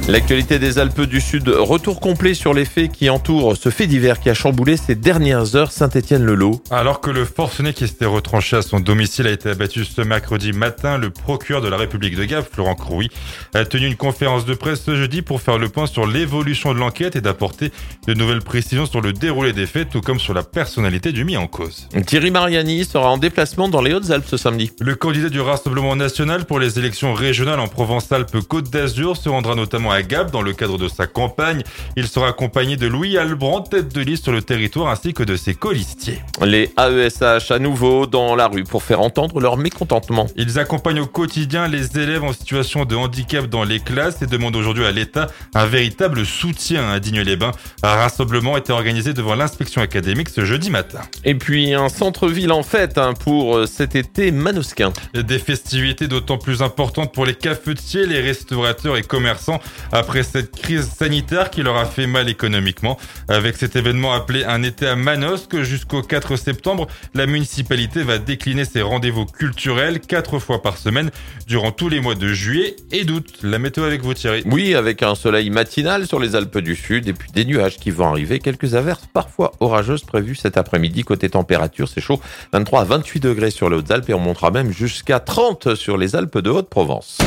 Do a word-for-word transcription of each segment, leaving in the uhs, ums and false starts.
L'actualité des Alpes du Sud, retour complet sur les faits qui entourent ce fait divers qui a chamboulé ces dernières heures Saint-Étienne-le-Lot. Alors que le forcené qui s'était retranché à son domicile a été abattu ce mercredi matin, le procureur de la République de Gap, Florent Crouy, a tenu une conférence de presse ce jeudi pour faire le point sur l'évolution de l'enquête et d'apporter de nouvelles précisions sur le déroulé des faits, tout comme sur la personnalité du mis en cause. Thierry Mariani sera en déplacement dans les Hautes-Alpes ce samedi. Le candidat du Rassemblement national pour les élections régionales en Provence-Alpes-Côte d'Azur se rendra notamment à Gap dans le cadre de sa campagne. Il sera accompagné de Louis Albrand, tête de liste sur le territoire, ainsi que de ses colistiers. Les A E S H à nouveau dans la rue pour faire entendre leur mécontentement. Ils accompagnent au quotidien les élèves en situation de handicap dans les classes et demandent aujourd'hui à l'État un véritable soutien à Digne-les-Bains. Un rassemblement était organisé devant l'inspection académique ce jeudi matin. Et puis un centre-ville en fête hein, pour cet été manosquin. Des festivités d'autant plus importantes pour les cafetiers, les restaurateurs et commerçants après cette crise sanitaire qui leur a fait mal économiquement. Avec cet événement appelé un été à Manosque, jusqu'au quatre septembre, la municipalité va décliner ses rendez-vous culturels quatre fois par semaine durant tous les mois de juillet et d'août. La météo avec vous Thierry. Oui, avec un soleil matinal sur les Alpes du Sud et puis des nuages qui vont arriver. Quelques averses parfois orageuses prévues cet après-midi. Côté température, c'est chaud. vingt-trois à vingt-huit degrés sur les Hautes-Alpes et on montera même jusqu'à trente sur les Alpes de Haute-Provence.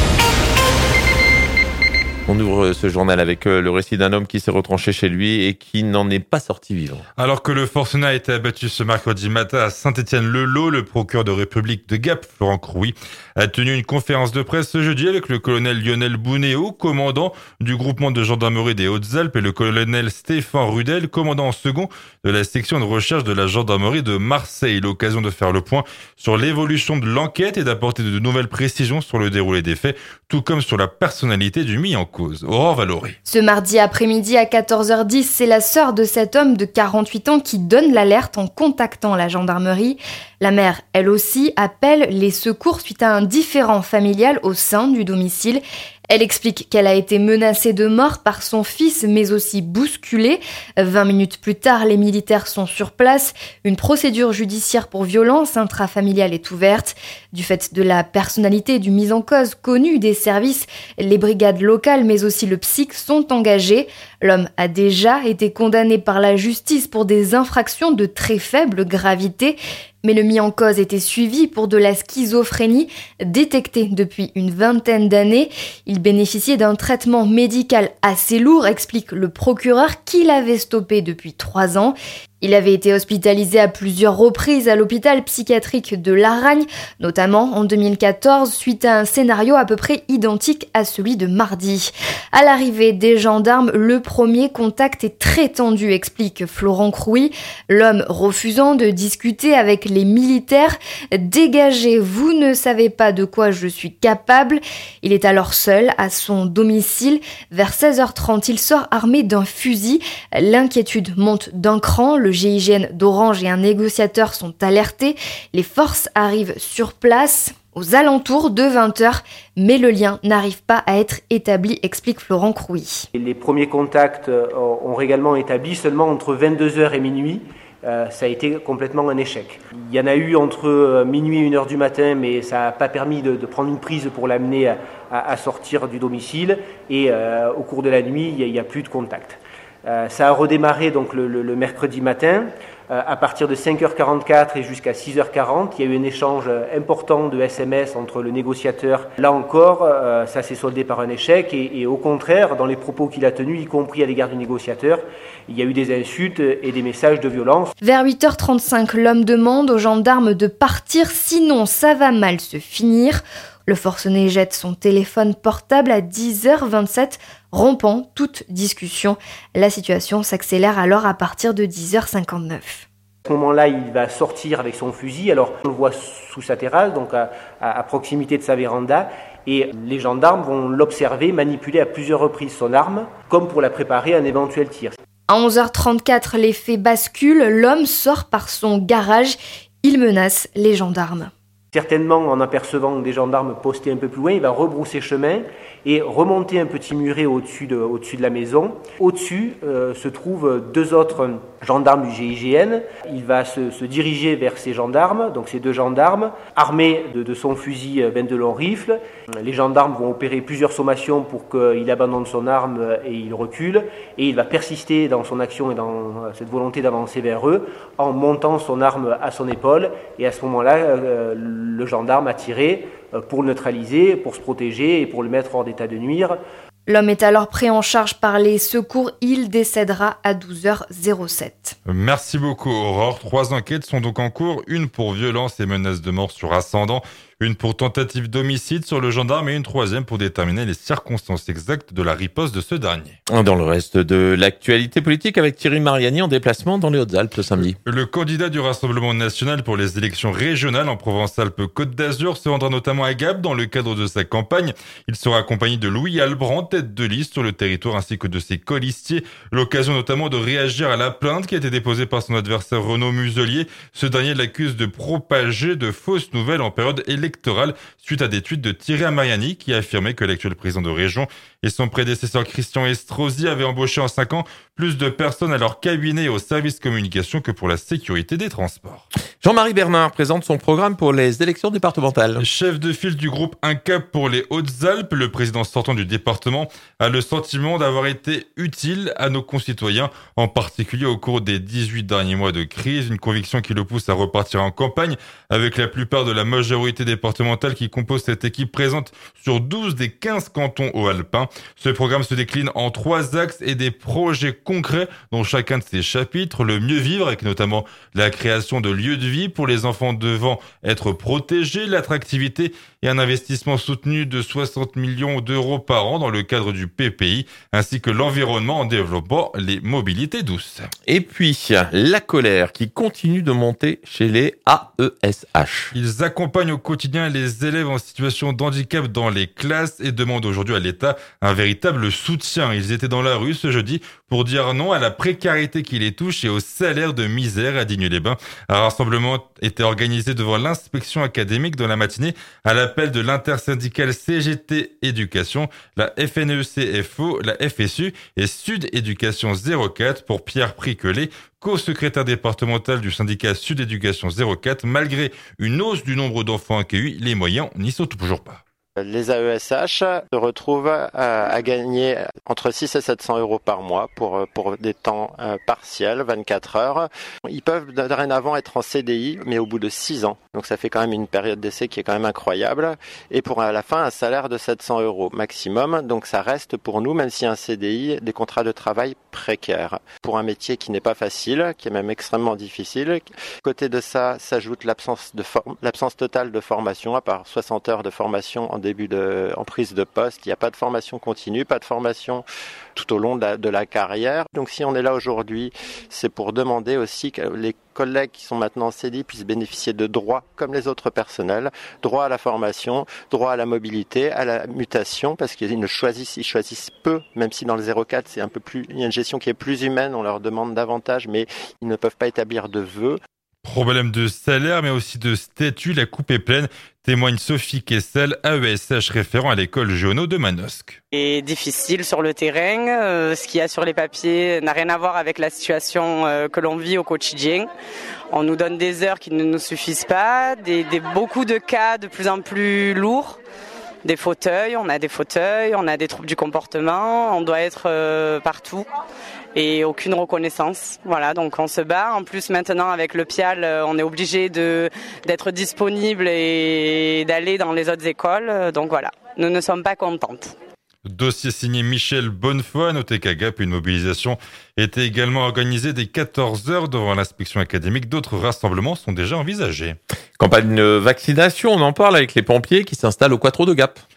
On ouvre ce journal avec le récit d'un homme qui s'est retranché chez lui et qui n'en est pas sorti vivant. Alors que le forcené a été abattu ce mercredi matin à Saint-Étienne-le-Lot, le procureur de République de Gap, Florent Crouy, a tenu une conférence de presse ce jeudi avec le colonel Lionel Bounéo, commandant du groupement de gendarmerie des Hautes-Alpes, et le colonel Stéphane Rudel, commandant en second de la section de recherche de la gendarmerie de Marseille. L'occasion de faire le point sur l'évolution de l'enquête et d'apporter de nouvelles précisions sur le déroulé des faits, tout comme sur la personnalité du mis en cause. Aurore Valoré. Ce mardi après-midi à quatorze heures dix, c'est la sœur de cet homme de quarante-huit ans qui donne l'alerte en contactant la gendarmerie. La mère, elle aussi, appelle les secours suite à un différend familial au sein du domicile. Elle explique qu'elle a été menacée de mort par son fils, mais aussi bousculée. Vingt minutes plus tard, les militaires sont sur place. Une procédure judiciaire pour violence intrafamiliale est ouverte. Du fait de la personnalité du mis en cause connu des services, les brigades locales, mais aussi le psy sont engagés. L'homme a déjà été condamné par la justice pour des infractions de très faible gravité. Mais le mis en cause était suivi pour de la schizophrénie détectée depuis une vingtaine d'années. Il bénéficiait d'un traitement médical assez lourd, explique le procureur qui l'avait stoppé depuis trois ans. Il avait été hospitalisé à plusieurs reprises à l'hôpital psychiatrique de Laragne, notamment en deux mille quatorze, suite à un scénario à peu près identique à celui de mardi. À l'arrivée des gendarmes, le premier contact est très tendu, explique Florent Crouy. L'homme refusant de discuter avec les militaires, « Dégagez, vous ne savez pas de quoi je suis capable ». Il est alors seul à son domicile. Vers seize heures trente, il sort armé d'un fusil. L'inquiétude monte d'un cran. Le G I G N d'Orange et un négociateur sont alertés. Les forces arrivent sur place aux alentours de vingt heures, mais le lien n'arrive pas à être établi, explique Florent Crouy. Les premiers contacts ont également établi seulement entre vingt-deux heures et minuit. Euh, ça a été complètement un échec. Il y en a eu entre minuit et une heure du matin, mais ça n'a pas permis de, de prendre une prise pour l'amener à, à, à sortir du domicile. Et euh, au cours de la nuit, il n'y a, a plus de contact. Euh, ça a redémarré donc le, le, le mercredi matin. Euh, à partir de cinq heures quarante-quatre et jusqu'à six heures quarante, il y a eu un échange important de S M S entre le négociateur. Là encore, euh, ça s'est soldé par un échec et, et au contraire, dans les propos qu'il a tenus, y compris à l'égard du négociateur, il y a eu des insultes et des messages de violence. Vers huit heures trente-cinq, l'homme demande aux gendarmes de partir, sinon ça va mal se finir. Le forcené jette son téléphone portable à dix heures vingt-sept, rompant toute discussion. La situation s'accélère alors à partir de dix heures cinquante-neuf. À ce moment-là, il va sortir avec son fusil. Alors, on le voit sous sa terrasse, donc à, à, à proximité de sa véranda. Et les gendarmes vont l'observer manipuler à plusieurs reprises son arme, comme pour la préparer à un éventuel tir. À onze heures trente-quatre, les faits basculent. L'homme sort par son garage. Il menace les gendarmes. Certainement, en apercevant des gendarmes postés un peu plus loin, il va rebrousser chemin et remonter un petit muret au-dessus de, au-dessus de la maison. Au-dessus euh, se trouvent deux autres gendarmes du G I G N. Il va se, se diriger vers ces gendarmes, donc ces deux gendarmes, armés de, de son fusil vingt-deux long rifle. Les gendarmes vont opérer plusieurs sommations pour qu'il abandonne son arme et il recule. Et il va persister dans son action et dans cette volonté d'avancer vers eux en montant son arme à son épaule. Et à ce moment-là, euh, le gendarme a tiré pour le neutraliser, pour se protéger et pour le mettre hors d'état de nuire. L'homme est alors pris en charge par les secours. Il décédera à douze heures sept. Merci beaucoup Aurore. Trois enquêtes sont donc en cours. Une pour violence et menace de mort sur ascendant. Une pour tentative d'homicide sur le gendarme et une troisième pour déterminer les circonstances exactes de la riposte de ce dernier. Dans le reste de l'actualité politique avec Thierry Mariani en déplacement dans les Hautes-Alpes ce samedi. Le candidat du Rassemblement national pour les élections régionales en Provence-Alpes-Côte d'Azur se rendra notamment à Gap dans le cadre de sa campagne. Il sera accompagné de Louis Albrand, tête de liste sur le territoire ainsi que de ses colistiers. L'occasion notamment de réagir à la plainte qui a été déposée par son adversaire Renaud Muselier. Ce dernier l'accuse de propager de fausses nouvelles en période électorale. Suite à des tweets de Thierry Mariani qui a affirmé que l'actuel président de région et son prédécesseur Christian Estrosi avaient embauché en cinq ans plus de personnes à leur cabinet et au service communication que pour la sécurité des transports. Jean-Marie Bernard présente son programme pour les élections départementales. Chef de file du groupe Un Cap pour les Hautes-Alpes, le président sortant du département a le sentiment d'avoir été utile à nos concitoyens, en particulier au cours des dix-huit derniers mois de crise, une conviction qui le pousse à repartir en campagne avec la plupart de la majorité départementale qui compose cette équipe présente sur douze des quinze cantons haut-alpins. Ce programme se décline en trois axes et des projets concrets dans chacun de ces chapitres. Le mieux vivre avec notamment la création de lieux de vie pour les enfants devant être protégés, l'attractivité et un investissement soutenu de soixante millions d'euros par an dans le cadre du P P I, ainsi que l'environnement en développant les mobilités douces. Et puis, la colère qui continue de monter chez les A E S H. Ils accompagnent au quotidien les élèves en situation de handicap dans les classes et demandent aujourd'hui à l'État un véritable soutien. Ils étaient dans la rue ce jeudi pour dire non à la précarité qui les touche et au salaire de misère à Digne-les-Bains. Un rassemblement était organisé devant l'inspection académique dans la matinée à l'appel de l'intersyndicale C G T Éducation, la F N E C F O, la F S U et Sud Éducation zéro quatre pour Pierre Priquelet, co-secrétaire départemental du syndicat Sud Éducation zéro quatre. Malgré une hausse du nombre d'enfants accueillis, les moyens n'y sont toujours pas. Les A E S H se retrouvent à, à gagner entre six et sept cents euros par mois pour, pour des temps euh, partiels, vingt-quatre heures. Ils peuvent dorénavant être en C D I, mais au bout de six ans. Donc ça fait quand même une période d'essai qui est quand même incroyable. Et pour à la fin, un salaire de sept cents euros maximum. Donc ça reste pour nous, même si un C D I, des contrats de travail précaires. Pour un métier qui n'est pas facile, qui est même extrêmement difficile. À côté de ça, s'ajoute l'absence de forme, l'absence totale de formation, à part soixante heures de formation en début de, en prise de poste. Il n'y a pas de formation continue, pas de formation tout au long de la, de la carrière. Donc si on est là aujourd'hui, c'est pour demander aussi que les collègues qui sont maintenant en C D I puissent bénéficier de droits comme les autres personnels, droit à la formation, droit à la mobilité, à la mutation, parce qu'ils ne choisissent, ils choisissent peu, même si dans le zéro quatre c'est un peu plus, il y a une gestion qui est plus humaine, on leur demande davantage, mais ils ne peuvent pas établir de vœux. Problème de salaire, mais aussi de statut, la coupe est pleine, témoigne Sophie Kessel, A E S H référent à l'école Géono de Manosque. Et difficile sur le terrain, euh, ce qu'il y a sur les papiers n'a rien à voir avec la situation euh, que l'on vit au quotidien. On nous donne des heures qui ne nous suffisent pas, des, des, beaucoup de cas de plus en plus lourds. Des fauteuils, on a des fauteuils, on a des troubles du comportement, on doit être euh, partout et aucune reconnaissance. Voilà, donc on se bat. En plus maintenant avec le P I A L, on est obligé de d'être disponible et d'aller dans les autres écoles. Donc voilà, nous ne sommes pas contentes. Dossier signé Michel Bonnefoy. Notez qu'à Gap, une mobilisation était également organisée dès quatorze heures devant l'inspection académique. D'autres rassemblements sont déjà envisagés. Campagne de vaccination, on en parle avec les pompiers qui s'installent au Quattro de Gap.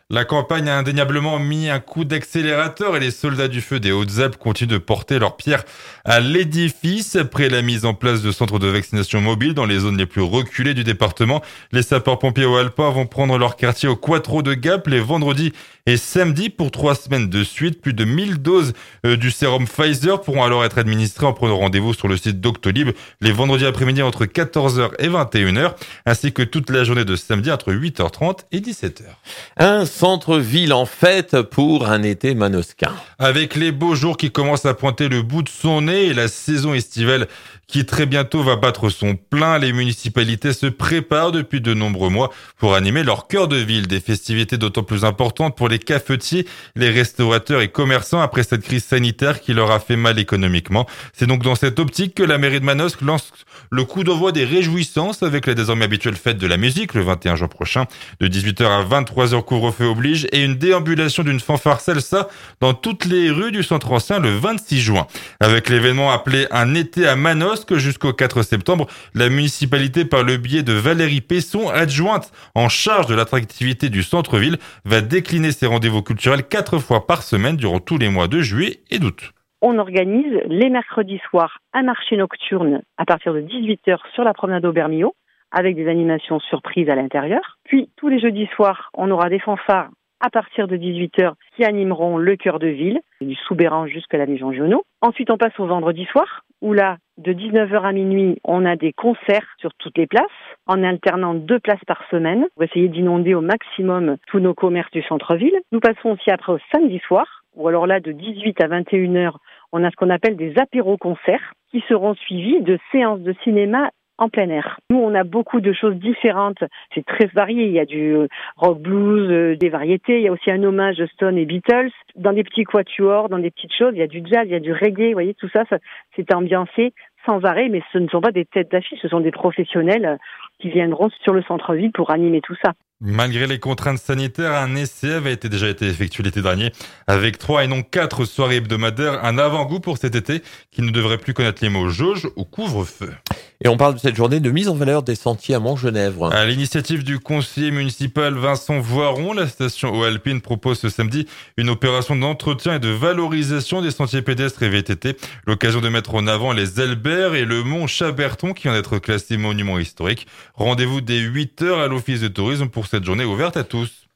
La campagne a indéniablement mis un coup d'accélérateur et les soldats du feu des Hautes-Alpes continuent de porter leur pierre à l'édifice. Après la mise en place de centres de vaccination mobiles dans les zones les plus reculées du département, les sapeurs-pompiers haut-alpins vont prendre leur quartier au Quattro de Gap les vendredis et samedis pour trois semaines de suite. Plus de mille doses euh, du sérum Pfizer pourront alors être administrées en prenant rendez-vous sur le site Doctolib les vendredis après-midi entre quatorze heures et vingt et une heures, ainsi que toute la journée de samedi entre huit heures trente et dix-sept heures. Un centre-ville en fête pour un été manosquin. Avec les beaux jours qui commencent à pointer le bout de son nez et la saison estivale qui très bientôt va battre son plein, les municipalités se préparent depuis de nombreux mois pour animer leur cœur de ville. Des festivités d'autant plus importantes pour les cafetiers, les restaurateurs et commerçants après cette crise sanitaire qui leur a fait mal économiquement. C'est donc dans cette optique que la mairie de Manosque lance le coup d'envoi des réjouissances avec la désormais habituelle fête de la musique le vingt et un juin prochain. De dix-huit heures à vingt-trois heures, couvre-feu oblige, et une déambulation d'une fanfare salsa dans toutes les rues du centre ancien le vingt-six juin. Avec l'événement appelé un été à Manosque jusqu'au quatre septembre, la municipalité, par le biais de Valérie Pesson, adjointe en charge de l'attractivité du centre-ville, va décliner ses rendez-vous culturels quatre fois par semaine durant tous les mois de juillet et d'août. On organise les mercredis soirs un marché nocturne à partir de dix-huit heures sur la promenade Aubermillot avec des animations surprises à l'intérieur. Puis tous les jeudis soirs, on aura des fanfares à partir de dix-huit heures qui animeront le cœur de ville, du Soubéran jusqu'à la Maison Giono. Ensuite, on passe au vendredi soir où là, de dix-neuf heures à minuit, on a des concerts sur toutes les places en alternant deux places par semaine pour essayer d'inonder au maximum tous nos commerces du centre-ville. Nous passons aussi après au samedi soir où alors là, de dix-huit à vingt et une heures, on a ce qu'on appelle des apéros-concerts qui seront suivis de séances de cinéma en plein air. Nous, on a beaucoup de choses différentes. C'est très varié. Il y a du rock blues, euh, des variétés. Il y a aussi un hommage de Stone et Beatles. Dans des petits quatuors, dans des petites choses, il y a du jazz, il y a du reggae. Vous voyez, tout ça, ça c'est ambiancé sans arrêt. Mais ce ne sont pas des têtes d'affiche, ce sont des professionnels qui viendront sur le centre-ville pour animer tout ça. Malgré les contraintes sanitaires, un essai avait été, déjà été effectué l'été dernier avec trois et non quatre soirées hebdomadaires, un avant-goût pour cet été qui ne devrait plus connaître les mots jauge ou couvre-feu. Et on parle de cette journée de mise en valeur des sentiers à Montgenèvre. À l'initiative du conseiller municipal Vincent Voiron, la station Eau-Alpine propose ce samedi une opération d'entretien et de valorisation des sentiers pédestres et V T T. L'occasion de mettre en avant les Elbert et le mont Chaberton qui vient d'être classé monument historique. Rendez-vous dès huit heures à l'office de tourisme pour cette journée ouverte à tous.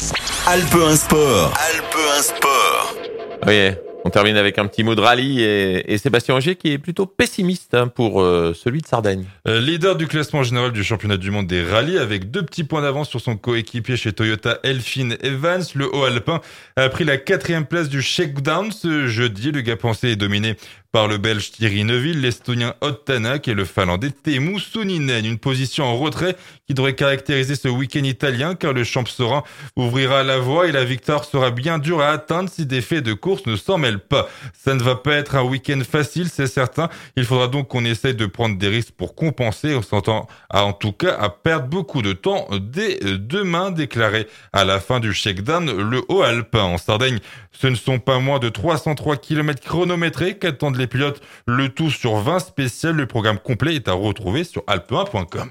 Alpe un Sport. Alpe un Sport. Oui, on termine avec un petit mot de rallye et, et Sébastien Ogier qui est plutôt pessimiste hein, pour euh, celui de Sardaigne. Euh, leader du classement général du championnat du monde des rallyes avec deux petits points d'avance sur son coéquipier chez Toyota Elfyn Evans, le Haut-Alpin a pris la quatrième place du shakedown ce jeudi. Le Gapençais est dominé par le Belge Thierry Neuville, l'Estonien Ott Tänak et le Finlandais Teemu Suninen. Une position en retrait qui devrait caractériser ce week-end italien car le champ serein ouvrira la voie et la victoire sera bien dure à atteindre si des faits de course ne s'en mêlent pas. Ça ne va pas être un week-end facile, c'est certain. Il faudra donc qu'on essaye de prendre des risques pour compenser. On s'entend à, en tout cas à perdre beaucoup de temps dès demain, déclaré à la fin du shakedown le Haut-Alpin. En Sardaigne, ce ne sont pas moins de trois cent trois kilomètres chronométrés qu'attendent les pilotes, le tout sur vingt spéciales. Le programme complet est à retrouver sur alpe un point com.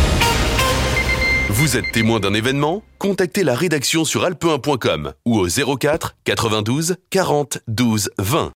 Vous êtes témoin d'un événement ? Contactez la rédaction sur alpe un point com ou au zéro quatre quatre-vingt-douze quarante douze vingt.